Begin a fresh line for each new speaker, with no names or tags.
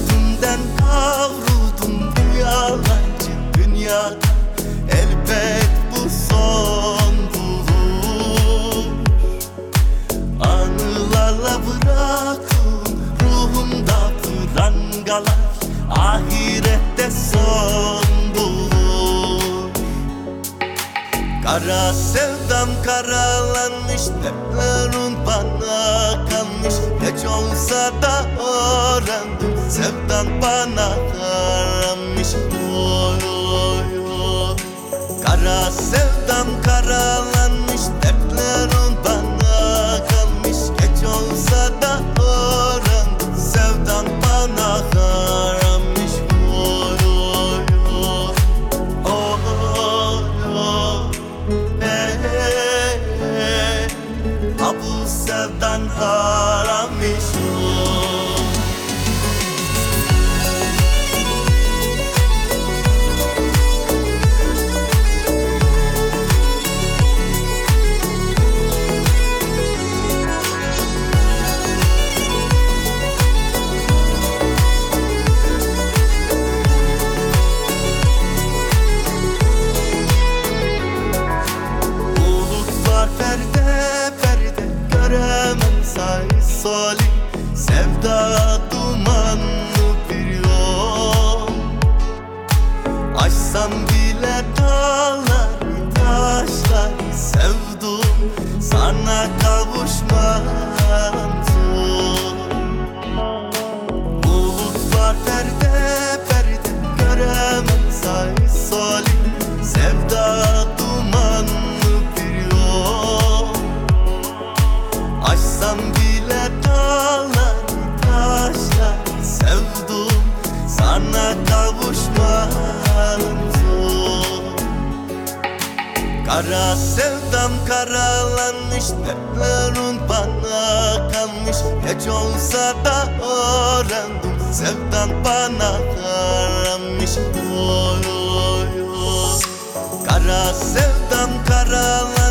Üstümden kavruldum bu yalancı dünyada. Elbet bu son bulur. Anılarla bırakın ruhumda prangalar, ahirette son bulur. Kara sevdam karalanmış, dertlerim bana kalmış. Geç olsa da öğrendim, sevdan bana karamış. Oy oy oy. Kara sevdam karalanmış, dertlerim bana kalmış. Geç olsa da öğrendim, sevdan bana karamış. Oy oy oy. Oy oy. Hey, hey. Ha bu sevdan haramış. Bulutlar perde perde, göremem say soli. Sevda dumanlı bir yol. Aşsam bile dağları taşları, sevdum sana kavuşmam zor. Bulutlar perde perde, göremem say soli. Sevda dumanlı bir yol. Aşsam bile dağları taşları, sevdum sana kavuşmam zor. Kara sevdam karalanmış, dertlerim bana kalmış. Geç olsa da öğrendim, sevdan bana karamış. Oy oy oy. Kara sevdam karalanmış,